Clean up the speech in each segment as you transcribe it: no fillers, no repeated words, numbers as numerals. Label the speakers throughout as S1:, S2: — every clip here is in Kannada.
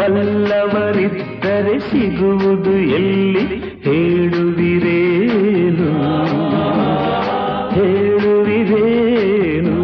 S1: ಬಲ್ಲವರಿದ್ದರೆ ಸಿಗುವುದು ಎಲ್ಲಿ ಹೇಳುವಿರೇನು ಹೇಳುವಿರೇನು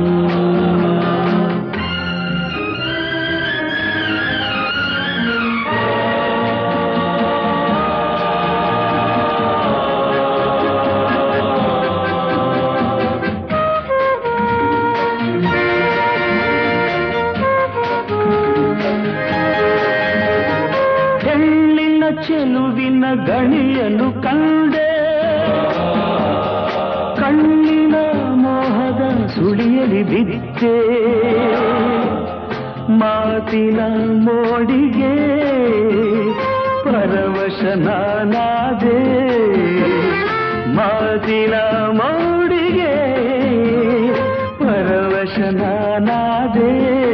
S1: ಚೆಲುವಿನ ಗಣಿಯನ್ನು ಕಂಡೆ ಕಣ್ಣಿನ ಮೋಹದ ಸುಳಿಯಲಿ ಬಿದ್ದೆ ಮಾತಿನ ಮೋಡಿಗೆ ಪರವಶನಾದೆ ಮಾತಿನ ಮೋಡಿಗೆ ಪರವಶನಾದೆ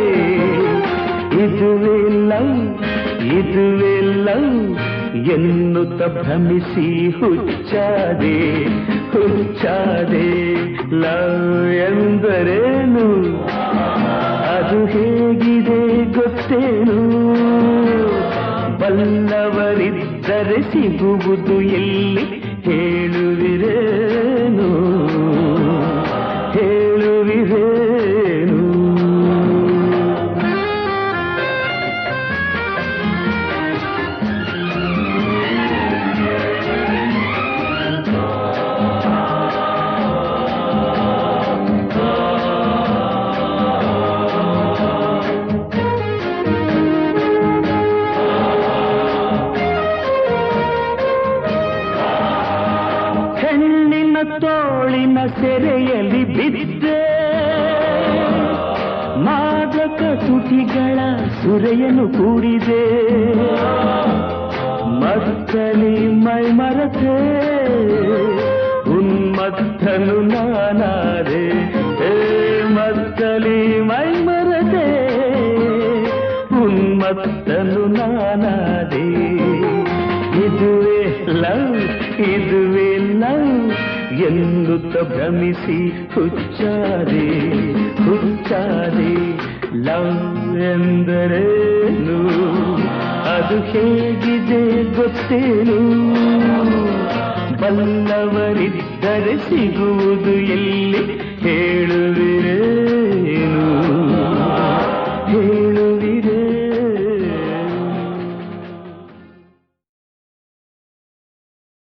S1: ಇದುವೇ ಲವ್ ಇದುವೇ ಲವ್ ಎನ್ನುತ್ತ ಭ್ರಮಿಸಿ ಹುಚ್ಚಾದೆ ಹುಚ್ಚಾದೆ ಲವ್ ಎಂದರೇನು ಅದು ಹೇಗಿದೆ ಗೊತ್ತೇನು ಬಲ್ಲವರಿದ್ದರೆ ಸಿಗುವುದು ಎಲ್ಲಿ ಹೇಳುವಿರೇನು ಹೇಳುವಿರೇನು ತೋಳಿನ ಸೆರೆಯಲ್ಲಿ ಬಿದ್ದೆ ಮಾದಕ ತುಟಿಗಳ ಸುರೆಯನ್ನು ಕೂಡಿದೆ ಮತ್ತಲಿ ಮೈ ಮರೆತೆ ಉನ್ಮತ್ತನು ನಾನಾದೆ ಮತ್ತಲಿ ಮೈ ಮರೆತೆ ಉನ್ಮತ್ತನು ನಾನಾದೆ ಇದುವೇ ಲವ್ ಇದುವೇ ಲವ್ ಎನ್ನುತ್ತ ಭ್ರಮಿಸಿ ಹುಚ್ಚಾದೆ ಹುಚ್ಚಾದೆ ಲವ್ ಎಂದರೇನು ಅದು ಹೇಗಿದೆ ಗೊತ್ತೇನು ಬಲ್ಲವರಿದ್ದರೆ ಸಿಗುವುದು ಎಲ್ಲಿ ಹೇಳುವಿರೇ